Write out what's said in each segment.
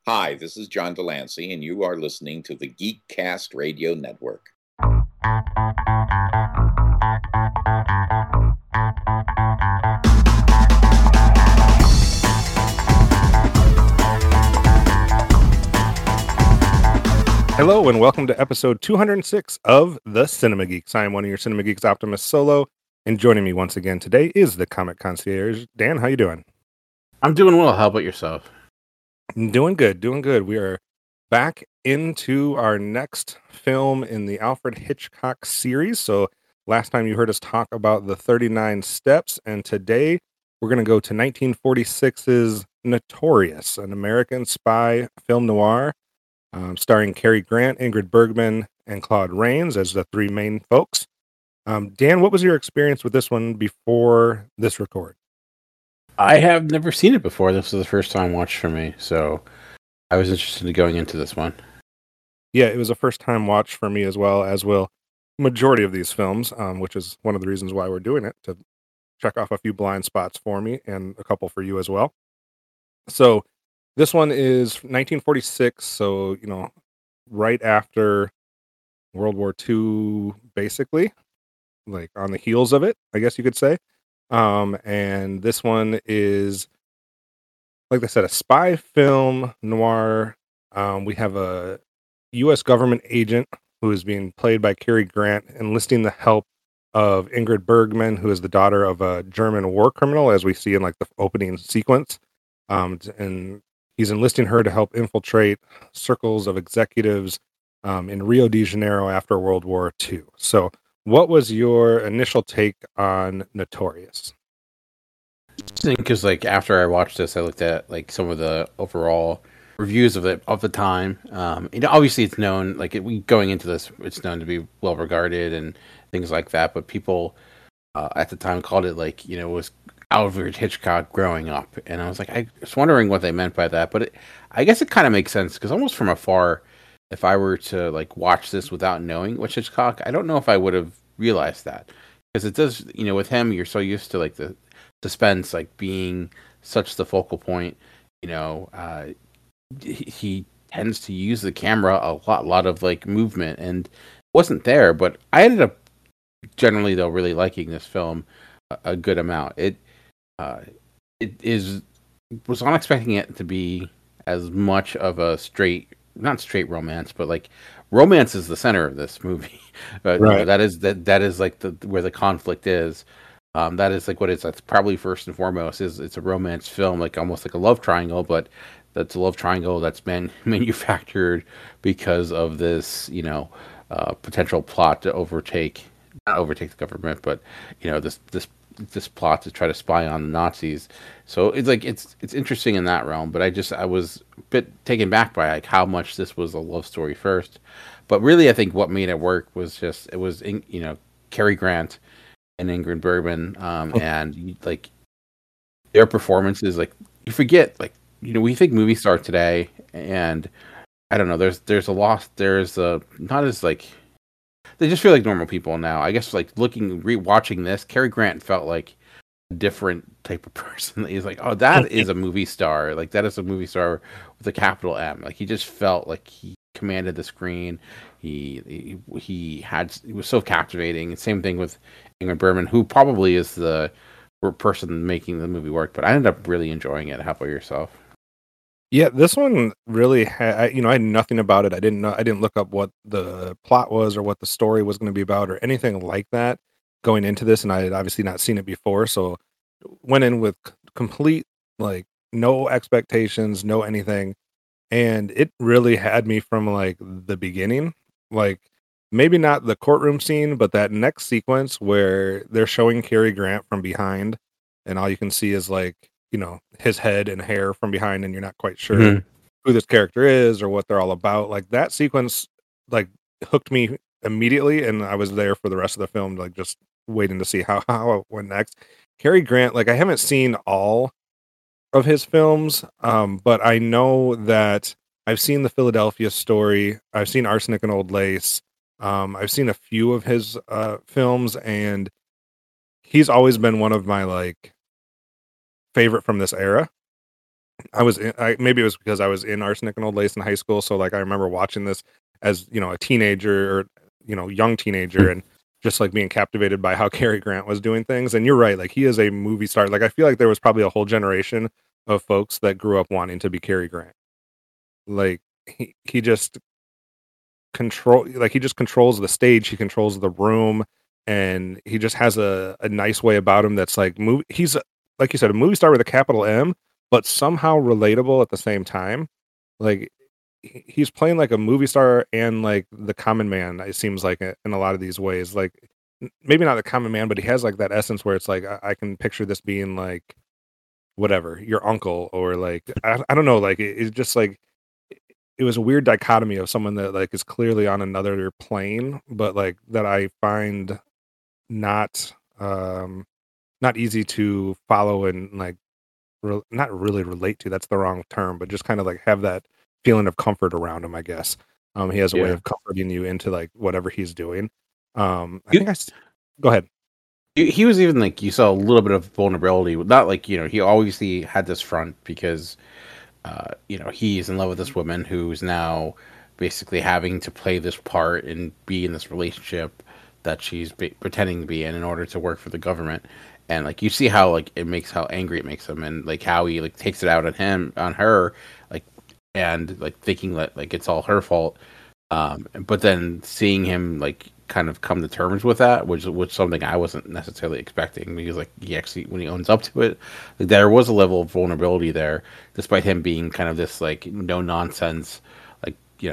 Hi, this is John Delancey, and you are listening to the Geekcast Radio Network. Hello, and welcome to episode 206 of The Cinema Geeks. I am one of your Cinema Geeks, Optimus Solo, and joining me once again today is the Comic Concierge. Dan, how you doing? I'm doing well. How about yourself? Doing good. We are back into our next film in the Alfred Hitchcock series. So last time you heard us talk about the 39 Steps, and today we're going to go to 1946's Notorious, an American spy film noir starring Cary Grant, Ingrid Bergman, and Claude Rains as the three main folks. Dan, what was your experience with this one before this record? I have never seen it before. This was the first time watch for me, so I was interested in going into this one. Yeah, it was a first time watch for me as well, as will majority of these films, which is one of the reasons why we're doing it, to check off a few blind spots for me and a couple for you as well. So this one is 1946, so, right after World War II, basically, like on the heels of it, I guess you could say. And this one is, like I said, a spy film noir. We have a U.S. government agent who is being played by Cary Grant, enlisting the help of Ingrid Bergman, who is the daughter of a German war criminal, as we see in like the opening sequence. And he's enlisting her to help infiltrate circles of executives in Rio de Janeiro after World War II. So, what was your initial take on Notorious? Because after I watched this, I looked at some of the overall reviews of the time. Obviously it's known going into this, it's known to be well regarded and things like that. But people at the time called it was Alfred Hitchcock growing up, and I was wondering what they meant by that. But I guess it kind of makes sense because almost from afar, if I were to watch this without knowing which Hitchcock, I don't know if I would have realized that, because it does. With him, you're so used to the suspense being such the focal point. He tends to use the camera a lot of movement, and it wasn't there. But I ended up generally though really liking this film a good amount. It was not expecting it to be as much of a not straight romance, but romance is the center of this movie. Right. That is where the conflict is. That is what it's. That's probably first and foremost. It's a romance film, almost like a love triangle, but that's a love triangle that's been manufactured because of this, potential plot to not overtake the government, but this plot to try to spy on the Nazis. So it's interesting in that realm. But I was a bit taken back by how much this was a love story first. But really, I think what made it work was Cary Grant and Ingrid Bergman, and their performances. You forget, we think movie star today, and I don't know. There's a loss. There's a not as they just feel like normal people now. I guess rewatching this, Cary Grant felt like a different type of person. He's oh, that is a movie star. That is a movie star with a capital M. He just felt like he commanded the screen. He was so captivating. Same thing with Ingrid Bergman, who probably is the person making the movie work. But I ended up really enjoying it. How about yourself? Yeah, this one really had, I had nothing about it. I didn't look up what the plot was or what the story was going to be about or anything like that going into this. And I had obviously not seen it before. So went in with complete, no expectations, no anything. And it really had me from the beginning, maybe not the courtroom scene, but that next sequence where they're showing Cary Grant from behind and all you can see is his head and hair from behind, and you're not quite sure who this character is or what they're all about. That sequence hooked me immediately, and I was there for the rest of the film, just waiting to see how it went next. Cary Grant, I haven't seen all of his films, but I know that I've seen The Philadelphia Story, I've seen Arsenic and Old Lace, I've seen a few of his films, and he's always been one of my favorite from this era. maybe it was because I was in Arsenic and Old Lace in high school, so like I remember watching this as a teenager or young teenager, and just like being captivated by how Cary Grant was doing things. And you're right, like he is a movie star. Like I feel like there was probably a whole generation of folks that grew up wanting to be Cary Grant. Like he just controls the stage, he controls the room, and he just has a nice way about him that's like he's like you said, a movie star with a capital M, but somehow relatable at the same time. Like he's playing like a movie star and like the common man, it seems like, in a lot of these ways. Like maybe not the common man, but he has like that essence where it's like I can picture this being like whatever, your uncle, or like I don't know, like it's just like it was a weird dichotomy of someone that like is clearly on another plane, but like that I find not not easy to follow and like not really relate to. That's the wrong term, but just kind of like have that feeling of comfort around him, I guess. He has a way Yeah. of comforting you into like whatever he's doing. I You- think go ahead. He was even like, you saw a little bit of vulnerability. Not like, he obviously had this front because he's in love with this woman who's now basically having to play this part and be in this relationship that she's pretending to be in order to work for the government. And like you see how like how angry it makes him, and like how he like takes it out on her, like, and like thinking that like it's all her fault. But then seeing him like kind of come to terms with that, which something I wasn't necessarily expecting, because like he actually, when he owns up to it, like, there was a level of vulnerability there, despite him being kind of this like no nonsense, like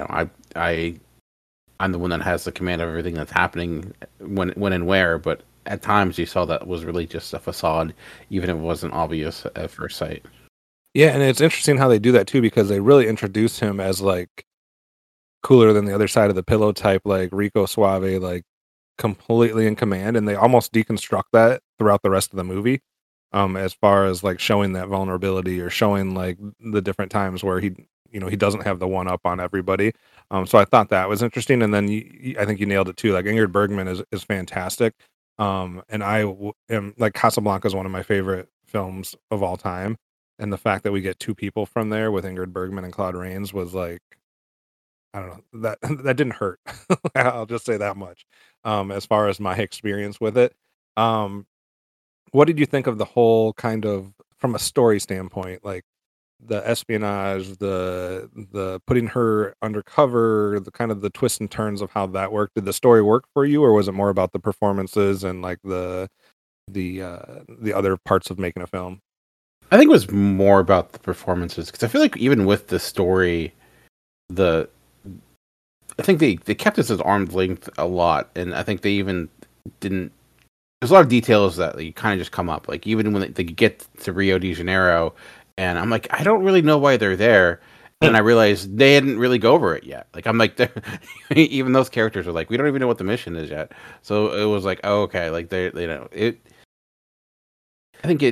I'm the one that has the command of everything that's happening when and where. But at times you saw that was really just a facade, even if it wasn't obvious at first sight. Yeah, and it's interesting how they do that too, because they really introduce him as like cooler than the other side of the pillow type, like Rico Suave, like completely in command, and they almost deconstruct that throughout the rest of the movie. As far as like showing that vulnerability, or showing like the different times where he doesn't have the one up on everybody. So I thought that was interesting, and then I think you nailed it too. Like Ingrid Bergman is fantastic. And am like, Casablanca is one of my favorite films of all time, and the fact that we get two people from there with Ingrid Bergman and Claude Rains was like, I don't know, that that didn't hurt. I'll just say that much. As far as my experience with it, um, what did you think of the whole kind of, from a story standpoint, like the espionage, the putting her undercover, the kind of the twists and turns of how that worked? Did the story work for you, or was it more about the performances and like the other parts of making a film? I think it was more about the performances, because I feel like even with the story, I think they kept us at arm's length a lot, and I think they even didn't. There's a lot of details that like, kind of just come up, like even when they get to Rio de Janeiro, and I'm like, I don't really know why they're there, and I realized they hadn't really go over it yet. Like I'm like, even those characters are like, we don't even know what the mission is yet. So it was like, oh, okay, like they know it. I think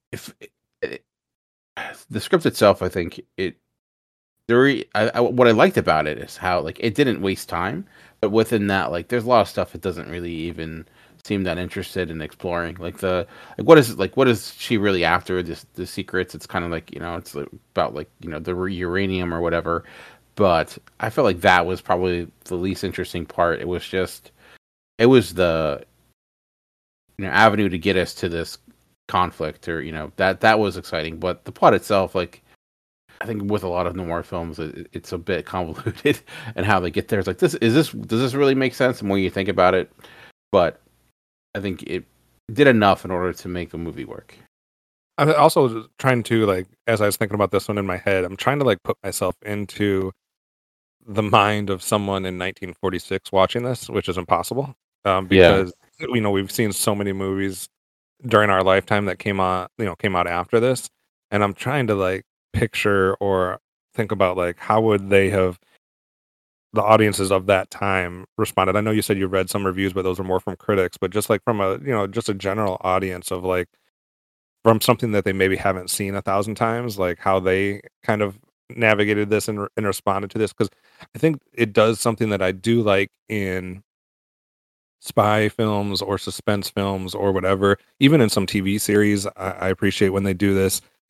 the script itself, I think what I liked about it is how like it didn't waste time, but within that, like there's a lot of stuff it doesn't really even seem that interested in exploring. Like what is she really after? The secrets. It's kind of like it's about like the uranium or whatever. But I felt like that was probably the least interesting part. It was the avenue to get us to this conflict, or that was exciting. But the plot itself, like, I think with a lot of noir films, it's a bit convoluted, and how they get there. It's like, does this really make sense? The more you think about it, but I think it did enough in order to make the movie work. I'm also trying to, like, as I was thinking about this one in my head, I'm trying to like put myself into the mind of someone in 1946 watching this, which is impossible, because we've seen so many movies during our lifetime that came out after this, and I'm trying to like picture or think about like how would they have, the audiences of that time, responded. I know you said you read some reviews, but those are more from critics, but just like from a just a general audience of like, from something that they maybe haven't seen 1,000 times, like how they kind of navigated this and responded to this. Because I think it does something that I do like in spy films or suspense films or whatever, even in some TV series. I appreciate when they do this,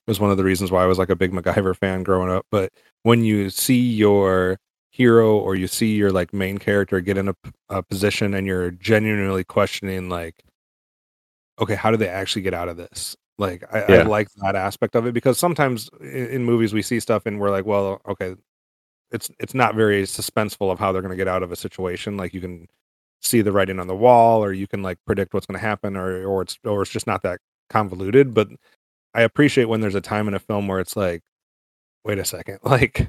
was one of the reasons why I was like a big MacGyver fan growing up. But when you see your hero or you see your like main character get in a position and you're genuinely questioning like, okay, how do they actually get out of this? Like I Yeah. like that aspect of it because sometimes in movies we see stuff and we're like, well, okay, it's not very suspenseful of how they're going to get out of a situation. Like you can see the writing on the wall, or you can like predict what's going to happen, or it's just not that convoluted. But I appreciate when there's a time in a film where it's like, wait a second, like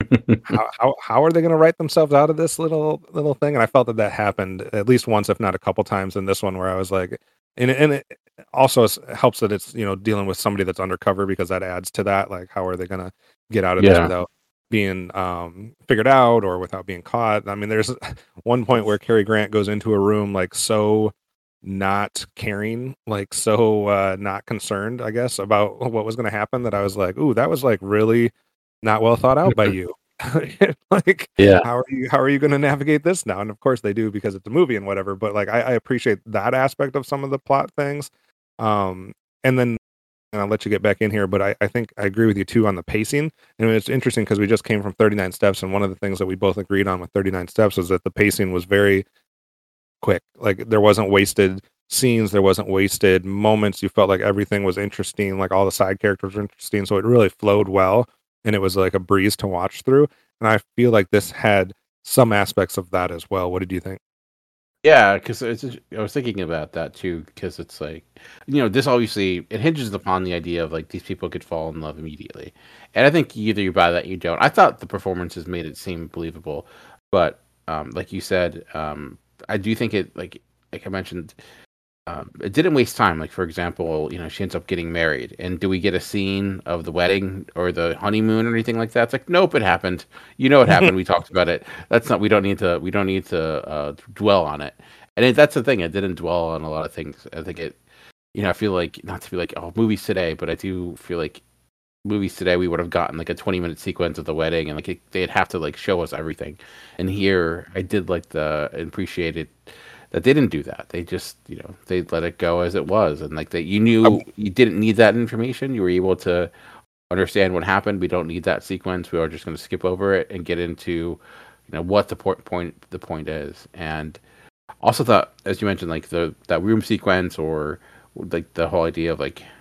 how are they going to write themselves out of this little thing? And I felt that that happened at least once, if not a couple times in this one, where I was like, and it also helps that it's dealing with somebody that's undercover because that adds to that. Like, how are they going to get out of this Yeah. without being figured out or without being caught? I mean, there's one point where Cary Grant goes into a room like so not caring, like so not concerned, I guess, about what was going to happen that I was like, ooh, that was like really not well thought out by you. Like, Yeah. how are you going to navigate this now? And of course they do because it's a movie and whatever. But like, I appreciate that aspect of some of the plot things. And then and I'll let you get back in here, but I think I agree with you too on the pacing. And it's interesting because we just came from 39 Steps, and one of the things that we both agreed on with 39 Steps was that the pacing was very quick. Like there wasn't wasted scenes, there wasn't wasted moments. You felt like everything was interesting, like all the side characters were interesting, so it really flowed well, and it was like a breeze to watch through. And I feel like this had some aspects of that as well. What did you think? Yeah, because I was thinking about that too. Because it's like, this obviously it hinges upon the idea of like these people could fall in love immediately, and I think either you buy that, or you don't. I thought the performances made it seem believable, but like you said, I do think it like I mentioned, it didn't waste time. Like for example, she ends up getting married, and do we get a scene of the wedding or the honeymoon or anything like that? It's like, nope, it happened. It happened. We talked about it. That's not. We don't need to. We don't need to dwell on it. And that's the thing. It didn't dwell on a lot of things. I think it. I feel like not to be like movies today, but I do feel like movies today we would have gotten like a 20-minute sequence of the wedding, and like they'd have to like show us everything. And here, I did like appreciate it that they didn't do that. They just, they let it go as it was, and like that you knew you didn't need that information. You were able to understand what happened. We don't need that sequence. We are just going to skip over it and get into, what the point is. And also thought, as you mentioned, like that room sequence or like the whole idea of like,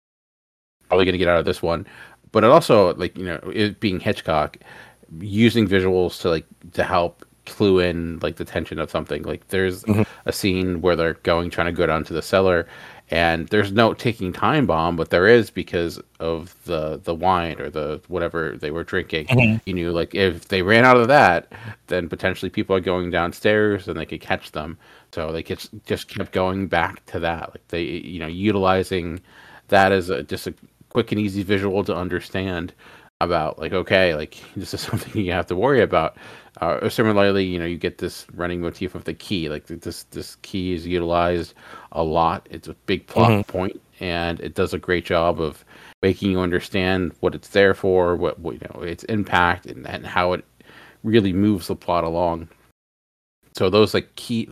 are we going to get out of this one? But it also like it being Hitchcock, using visuals to help clue in like the tension of something. Like there's a scene where they're trying to go down to the cellar, and there's no ticking time bomb, but there is because of the wine or the whatever they were drinking. Like if they ran out of that, then potentially people are going downstairs and they could catch them. So they just kept going back to that. Like they utilizing that as just a quick and easy visual to understand about like, okay, like this is something you have to worry about. Similarly, you get this running motif of the key. Like this key is utilized a lot. It's a big plot point, and it does a great job of making you understand what it's there for, what its impact, and how it really moves the plot along. So those key,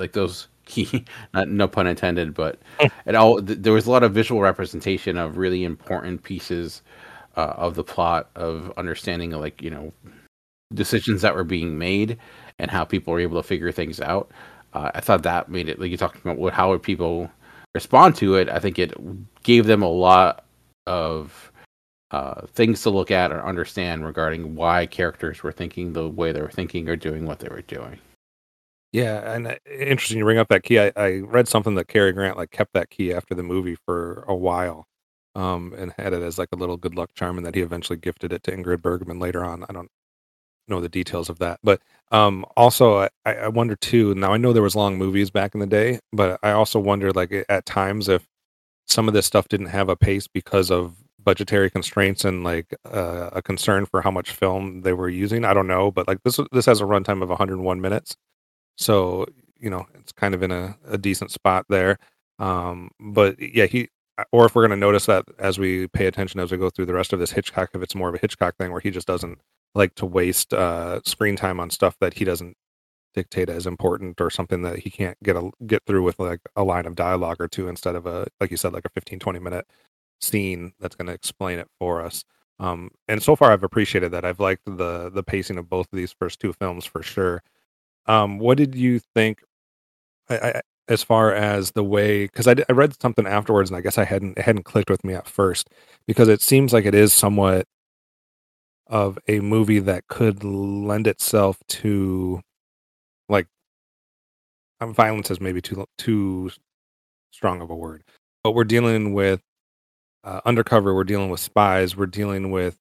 no pun intended, but there was a lot of visual representation of really important pieces of the plot, of understanding decisions that were being made and how people were able to figure things out. I thought that made it, like you talked about, how would people respond to it. I think it gave them a lot of things to look at or understand regarding why characters were thinking the way they were thinking or doing what they were doing. Yeah, and interesting you bring up that key. I read something that Cary Grant like kept that key after the movie for a while, and had it as like a little good luck charm, and that he eventually gifted it to Ingrid Bergman later on. I don't know the details of that, but also I wonder too. Now I know there was long movies back in the day, but I also wonder like at times if some of this stuff didn't have a pace because of budgetary constraints and like a concern for how much film they were using. I don't know, but like this has a runtime of 101 minutes. So, it's kind of in a decent spot there. But yeah, or if we're going to notice that as we pay attention, as we go through the rest of this Hitchcock, if it's more of a Hitchcock thing where he just doesn't like to waste screen time on stuff that he doesn't dictate as important, or something that he can't get through with like a line of dialogue or two instead of like you said, like a 15-20 minute scene that's going to explain it for us. And so far, I've appreciated that. I've liked the pacing of both of these first two films for sure. What did you think? As far as the way, because I read something afterwards, and I guess it hadn't clicked with me at first, because it seems like it is somewhat of a movie that could lend itself to like violence is maybe too strong of a word, but we're dealing with undercover, we're dealing with spies, we're dealing with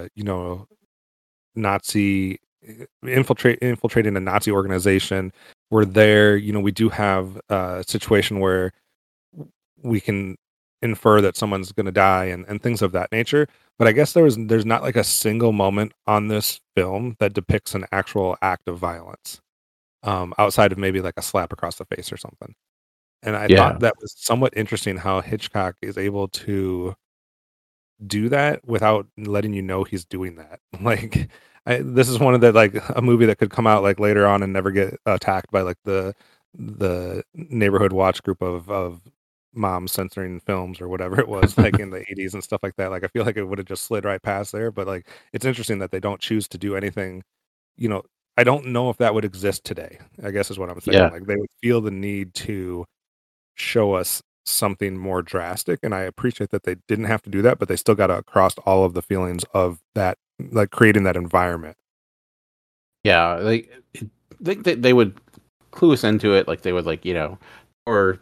Nazi infiltrating a Nazi organization. We're there, we do have a situation where we can infer that someone's going to die and things of that nature. But I guess there's not like a single moment on this film that depicts an actual act of violence, outside of maybe like a slap across the face or something. And I thought that was somewhat interesting how Hitchcock is able to do that without letting you know he's doing that. Like, this is one of the, like, a movie that could come out like later on and never get attacked by like the neighborhood watch group of moms censoring films or whatever it was, like in the 80s and stuff like that. Like, I feel like it would have just slid right past there. But like, it's interesting that they don't choose to do anything. I don't know if that would exist today, I guess is what I'm saying. Like, they would feel the need to show us something more drastic, and I appreciate that they didn't have to do that, but they still got across all of the feelings of that, like creating that environment. Yeah, they would clue us into it, like they would, like, or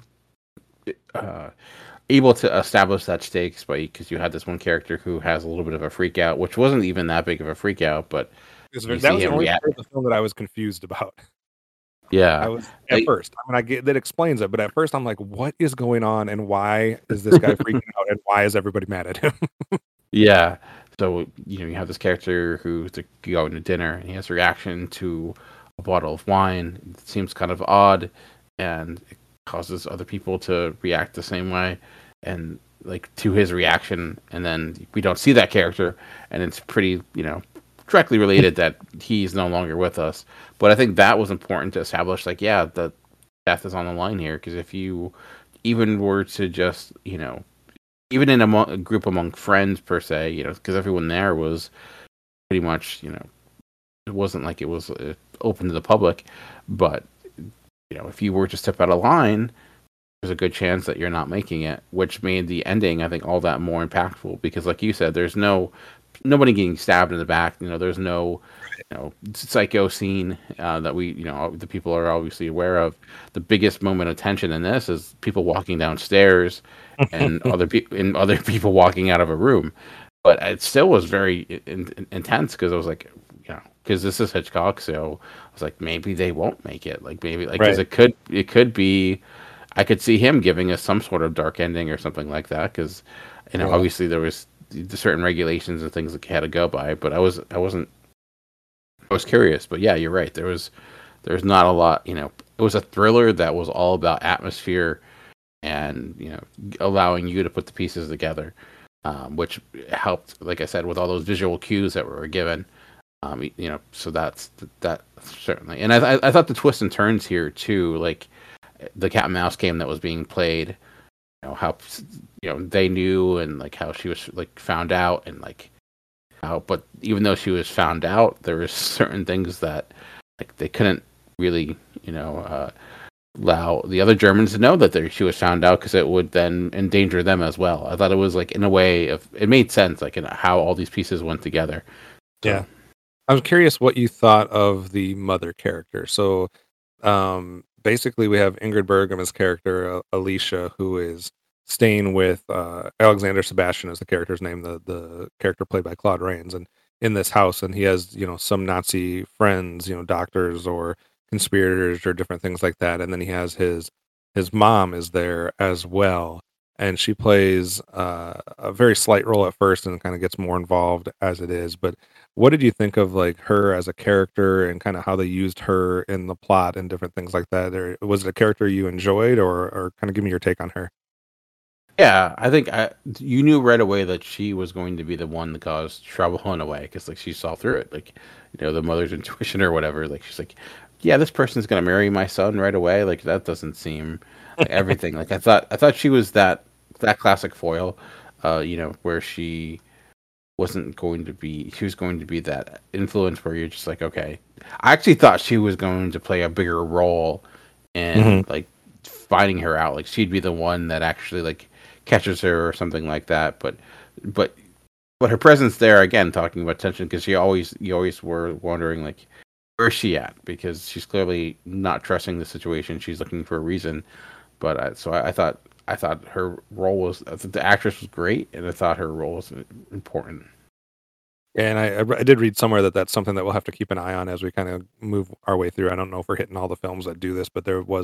able to establish that stakes because you had this one character who has a little bit of a freak out, which wasn't even that big of a freak out, but that was the only part of the film that I was confused about. Yeah, I was at first. I mean, I get that explains it, but at first I'm like, what is going on, and why is this guy freaking out, and why is everybody mad at him? Yeah. So you have this character who's going to dinner, and he has a reaction to a bottle of wine. It seems kind of odd, and it causes other people to react the same way, and like to his reaction. And then we don't see that character, and it's pretty, directly related that he's no longer with us. But I think that was important to establish, like, yeah, the death is on the line here. Because if you even were to just, even in a group among friends per se, because everyone there was pretty much, it wasn't like it was open to the public. But, if you were to step out of line, there's a good chance that you're not making it, which made the ending, I think, all that more impactful. Because like you said, there's nobody getting stabbed in the back. There's no, psycho scene that we, the people are obviously aware of. The biggest moment of tension in this is people walking downstairs and other people walking out of a room. But it still was very intense because I was like, because this is Hitchcock, so I was like, maybe they won't make it. Like maybe, like, because it could be. I could see him giving us some sort of dark ending or something like that. Because, obviously there was the certain regulations and things that he had to go by, but I was curious. But yeah, you're right. There's not a lot, it was a thriller that was all about atmosphere and, allowing you to put the pieces together, which helped, like I said, with all those visual cues that were given, so that certainly. And I thought the twists and turns here too, like the cat and mouse game that was being played, how they knew, and like how she was like found out, and like how, but even though she was found out, there was certain things that like they couldn't really allow the other Germans to know that she was found out, because it would then endanger them as well. I thought it was like, in a way, it made sense, like in how all these pieces went together. So. Yeah, I was curious what you thought of the mother character. So basically we have Ingrid Bergman's character, Alicia, who is staying with Alexander Sebastian is the character's name, the character played by Claude Rains, and in this house, and he has some Nazi friends, doctors or conspirators or different things like that, and then he has his mom is there as well, and she plays a very slight role at first and kind of gets more involved as it is. But what did you think of like her as a character and kind of how they used her in the plot and different things like that? Or was it a character you enjoyed, or kind of give me your take on her? Yeah, I think you knew right away that she was going to be the one that caused trouble in a way, because like she saw through it, like the mother's intuition or whatever. Like she's like, yeah, this person's gonna marry my son right away. Like that doesn't seem like everything. Like I thought she was that that classic foil, where she was going to be that influence where you're just like, okay. I actually thought she was going to play a bigger role in like finding her out. Like she'd be the one that actually like catches her or something like that. But her presence there again, talking about tension, because you always were wondering like, where's she at? Because she's clearly not trusting the situation. She's looking for a reason. But I thought her role was, the actress was great, and I thought her role was important. And I did read somewhere that that's something that we'll have to keep an eye on as we kind of move our way through. I don't know if we're hitting all the films that do this, but there was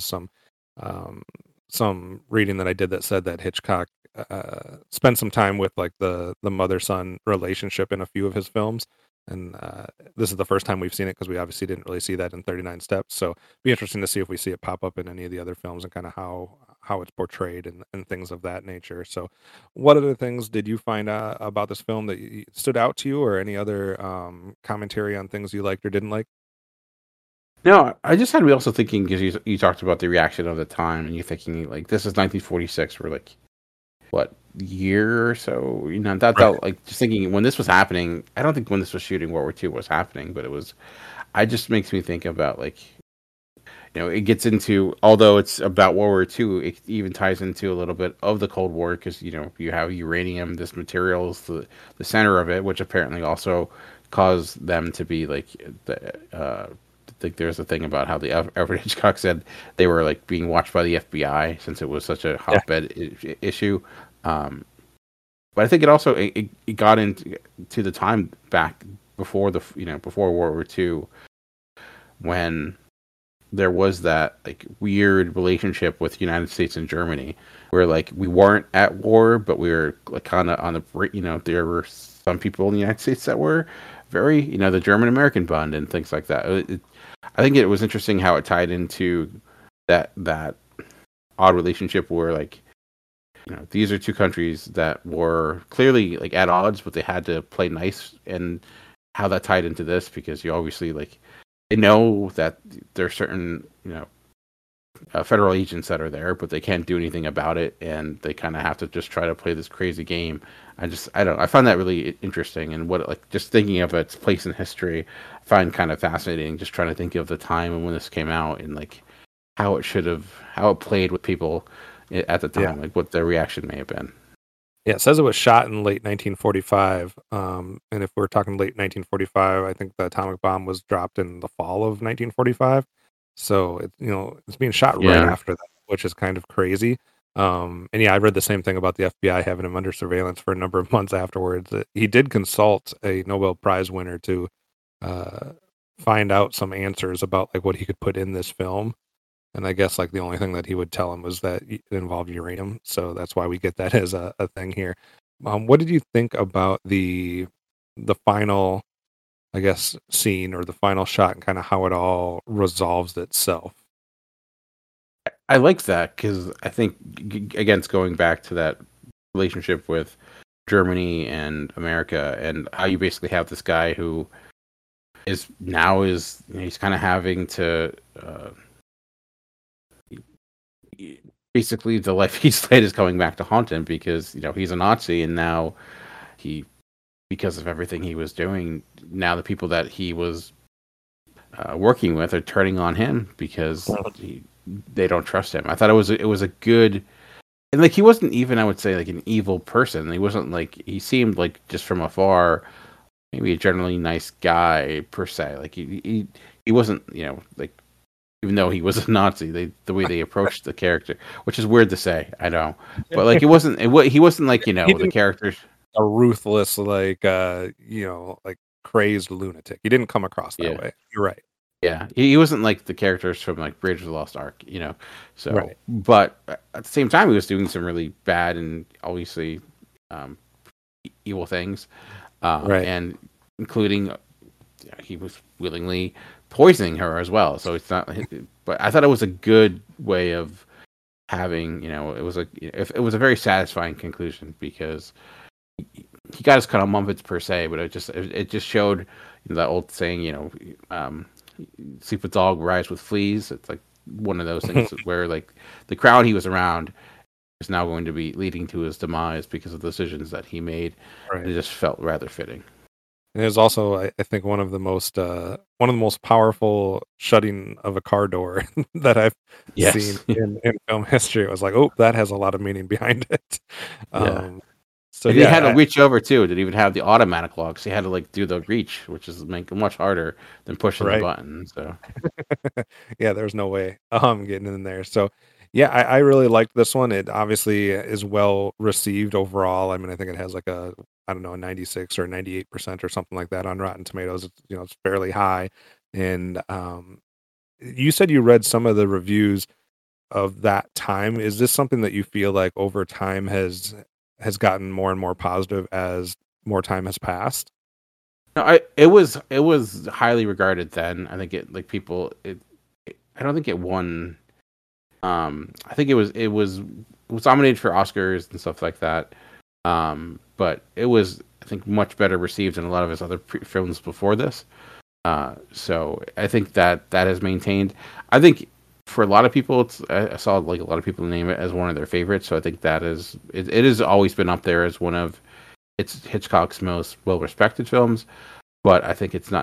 some reading that I did that said that Hitchcock spent some time with like the mother-son relationship in a few of his films. And this is the first time we've seen it because we obviously didn't really see that in 39 Steps. So it'd be interesting to see if we see it pop up in any of the other films and kind of how it's portrayed and things of that nature. So what other things did you find about this film that stood out to you, or any other commentary on things you liked or didn't like? No, I just had me also thinking, because you talked about the reaction of the time, and you're thinking like, this is 1946. We're like, what year or so? That Right. like, just thinking when this was happening. I don't think when this was shooting World War II was happening, but it was. I just makes me think about like, it gets into, although it's about World War II, it even ties into a little bit of the Cold War, because you have uranium. This material is the center of it, which apparently also caused them to be like I think there's a thing about how the Alfred Hitchcock said they were like being watched by the FBI since it was such a hotbed issue. But I think it also it got into the time back before before World War II, when there was that like weird relationship with the United States and Germany, where like we weren't at war, but we were like kind of on the there were some people in the United States that were very the German American bond and things like that. I think it was interesting how it tied into that odd relationship where like these are two countries that were clearly like at odds, but they had to play nice, and how that tied into this, because you obviously like they know that there are certain federal agents that are there, but they can't do anything about it, and they kind of have to just try to play this crazy game. I find that really interesting, and what like just thinking of its place in history, I find kind of fascinating. Just trying to think of the time and when this came out, and like how it played with people at the time, like what their reaction may have been. Yeah, it says it was shot in late 1945. And if we're talking late 1945, I think the atomic bomb was dropped in the fall of 1945. So it's being shot right after that, which is kind of crazy. And yeah, I read the same thing about the FBI having him under surveillance for a number of months afterwards. He did consult a Nobel Prize winner to find out some answers about like what he could put in this film. And I guess like the only thing that he would tell him was that it involved uranium. So that's why we get that as a thing here. What did you think about the final, I guess, scene or the final shot, and kind of how it all resolves itself? I liked that because I think, again, it's going back to that relationship with Germany and America, and how you basically have this guy who he's kind of having to basically the life he's led is coming back to haunt him, because he's a Nazi, and now because of everything he was doing, now the people that he was working with are turning on him because they don't trust him. I thought it was a good, and like he wasn't even, I would say, like an evil person. He wasn't like, he seemed like just from afar maybe a generally nice guy per se. Like he wasn't like, even though he was a Nazi, the way they approached the character, which is weird to say, I know, but like he wasn't like the characters a ruthless like like crazed lunatic. He didn't come across that way. You're right. Yeah, he wasn't like the characters from like Raiders of the Lost Ark, So, right. But at the same time, he was doing some really bad and obviously evil things, right, and including he was willingly poisoning her as well. So it's not. But I thought it was a good way of having, it was a very satisfying conclusion, because he got his cut on Muppets per se, but it just showed that old saying, sleep with dog, rise with fleas. It's like one of those things where like the crowd he was around, is now going to be leading to his demise because of the decisions that he made. Right. It just felt rather fitting. And it was also, I think, one of the most powerful shutting of a car door that I've seen in film history. It was like, oh, that has a lot of meaning behind it. So and he had to reach over too. It didn't even have the automatic locks. He had to like do the reach, which is much harder than pushing the button. So yeah, there's no way getting in there. So yeah, I really liked this one. It obviously is well received overall. I mean, I think it has like a 96 or 98% or something like that on Rotten Tomatoes. It's, it's fairly high. And you said you read some of the reviews of that time. Is this something that you feel like over time has gotten more and more positive as more time has passed? No, it was highly regarded then. I think I don't think it won. I think it was nominated for Oscars and stuff like that. But it was, I think, much better received than a lot of his other films before this. So I think that has maintained. I think for a lot of people, I saw like a lot of people name it as one of their favorites. So I think that it has always been up there as one of Hitchcock's most well-respected films. But I think it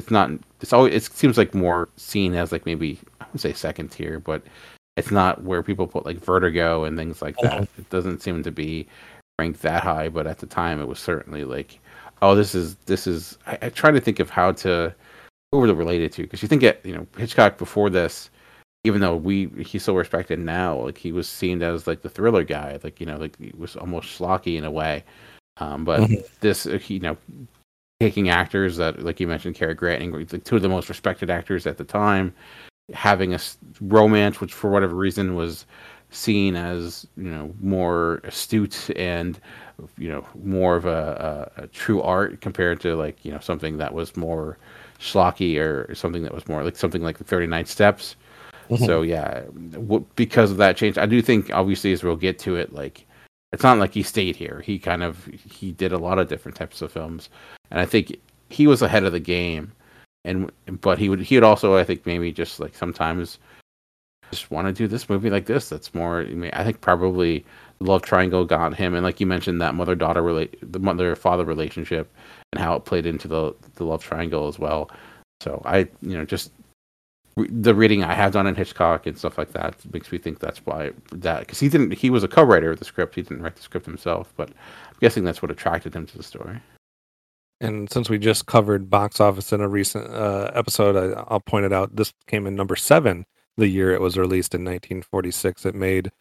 seems like more seen as like maybe, I would say second tier, but it's not where people put like Vertigo and things like that. It doesn't seem to be ranked that high, but at the time it was certainly like, oh, this is. I try to think of who were they related to, because you think Hitchcock before this, even though he's so respected now, like he was seen as like the thriller guy, like like he was almost schlocky in a way. But this, taking actors that, like you mentioned, Cary Grant and like two of the most respected actors at the time, having a romance, which for whatever reason was seen as more astute and more of a true art compared to like something that was more schlocky or something that was more like something like the 39 Steps. So yeah, because of that change, I do think obviously as we'll get to it, like it's not like he stayed here. He did a lot of different types of films, and I think he was ahead of the game. But he would also, I think, maybe just like sometimes just want to do this movie like this. That's more. I think probably the love triangle got him, and like you mentioned, that the mother-father relationship and how it played into the love triangle as well. So just the reading I have done in Hitchcock and stuff like that makes me think that's why because he was a co-writer of the script. He didn't write the script himself, but I'm guessing that's what attracted him to the story. And since we just covered box office in a recent episode, I'll point it out. This came in number 7 the year it was released in 1946. It made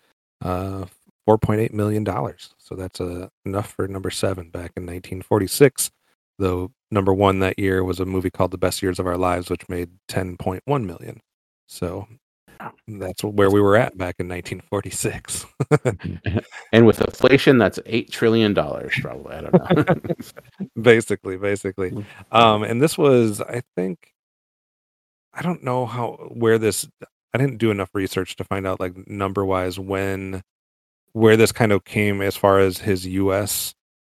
$4.8 million. So that's enough for number 7 back in 1946. Though number 1 that year was a movie called The Best Years of Our Lives, which made $10.1 million. So that's where we were at back in 1946. And with inflation, that's $8 trillion, probably. I don't know. basically. And this was, I think, I don't know I didn't do enough research to find out like number wise where this kind of came as far as his US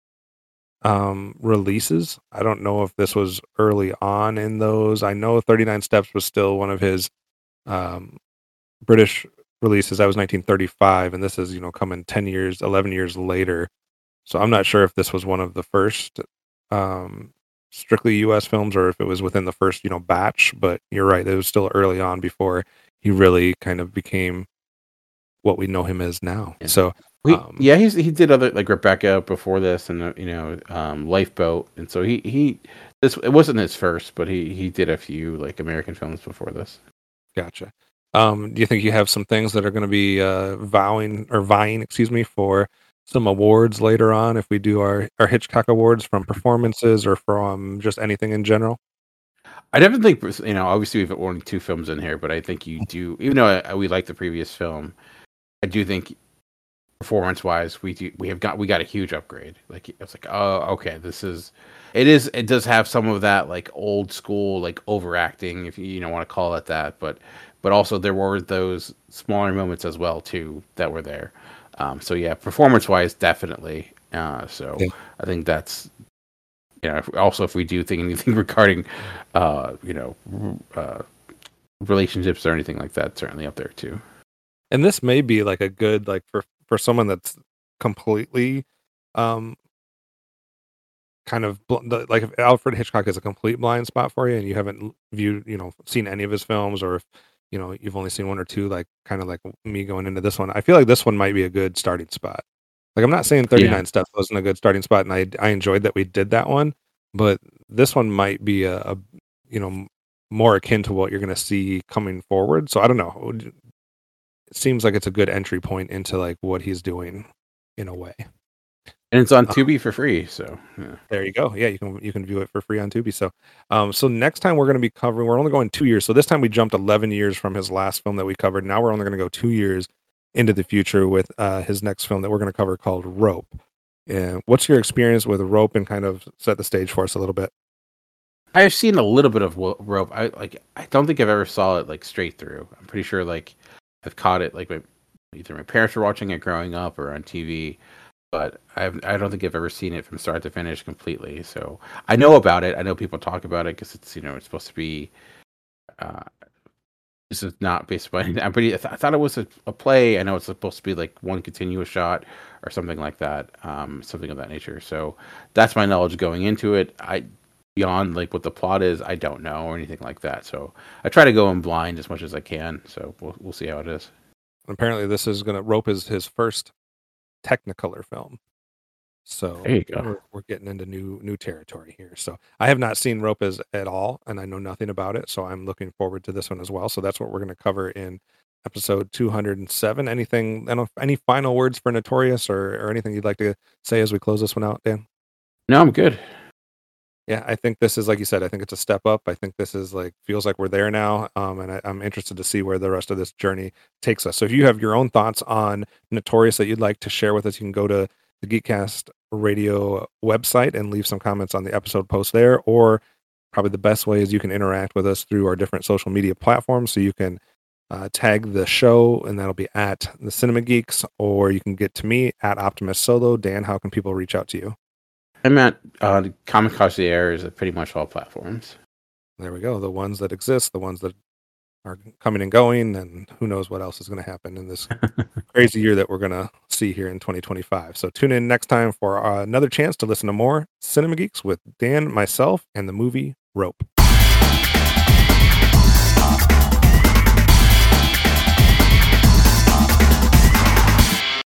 releases. I don't know if this was early on in those. I know 39 Steps was still one of his British releases. That was 1935, and this is coming 11 years later. So I'm not sure if this was one of the first strictly US films or if it was within the first batch, but you're right, it was still early on before he really kind of became what we know him as now. Yeah. So he did other like Rebecca before this, and Lifeboat, and so it wasn't his first, but he did a few like American films before this. Gotcha. Do you think you have some things that are going to be vying for some awards later on if we do our Hitchcock Awards, from performances or from just anything in general? I definitely think obviously we've only 2 films in here, but I think you do, even though we like the previous film, I do think performance-wise we got a huge upgrade. Like it's like, oh, okay, it does have some of that like old school like overacting, if you want to call it that, but also there were those smaller moments as well too that were there. So yeah, performance-wise, definitely. I think that's also if we do think anything regarding relationships or anything like that, certainly up there too. And this may be like a good, like for someone that's completely um kind of like if Alfred Hitchcock is a complete blind spot for you and you haven't seen any of his films, or if you've only seen one or two, like kind of like me going into this one, I feel like this one might be a good starting spot. Like, I'm not saying 39 Steps wasn't a good starting spot, and I enjoyed that we did that one, but this one might be a more akin to what you're going to see coming forward. So I don't know. It seems like it's a good entry point into like what he's doing in a way. And it's on Tubi for free, so yeah. There you go. Yeah, you can view it for free on Tubi. So, so next time we're going to be covering. We're only going 2 years. So this time we jumped 11 years from his last film that we covered. Now we're only going to go 2 years into the future with his next film that we're going to cover called Rope. And what's your experience with Rope, and kind of set the stage for us a little bit? I've seen a little bit of Rope. I don't think I've ever saw it like straight through. I'm pretty sure like I've caught it like either my parents were watching it growing up or on TV. But I don't think I've ever seen it from start to finish completely. So I know about it. I know people talk about it because it's it's supposed to be. This is not based on. I thought it was a play. I know it's supposed to be like one continuous shot or something like that, something of that nature. So that's my knowledge going into it. Beyond like what the plot is, I don't know or anything like that. So I try to go in blind as much as I can. So we'll see how it is. Apparently, this is Rope is his first Technicolor film, so there you go. We're getting into new territory here. So I have not seen Rope at all, and I know nothing about it, so I'm looking forward to this one as well. So that's what we're going to cover in episode 207. Any final words for Notorious, or anything you'd like to say as we close this one out, Dan? No, I'm good. Yeah, I think this is, like you said, I think it's a step up. I think this is feels like we're there now. And I'm interested to see where the rest of this journey takes us. So if you have your own thoughts on Notorious that you'd like to share with us, you can go to the Geekcast Radio website and leave some comments on the episode post there. Or probably the best way is you can interact with us through our different social media platforms. So you can tag the show, and that'll be at the Cinema Geeks, or you can get to me at Optimus Solo. Dan, how can people reach out to you? I'm at Comic Concierge at pretty much all platforms. There we go. The ones that exist, the ones that are coming and going, and who knows what else is going to happen in this crazy year that we're going to see here in 2025. So tune in next time for another chance to listen to more Cinema Geeks with Dan, myself, and the movie Rope.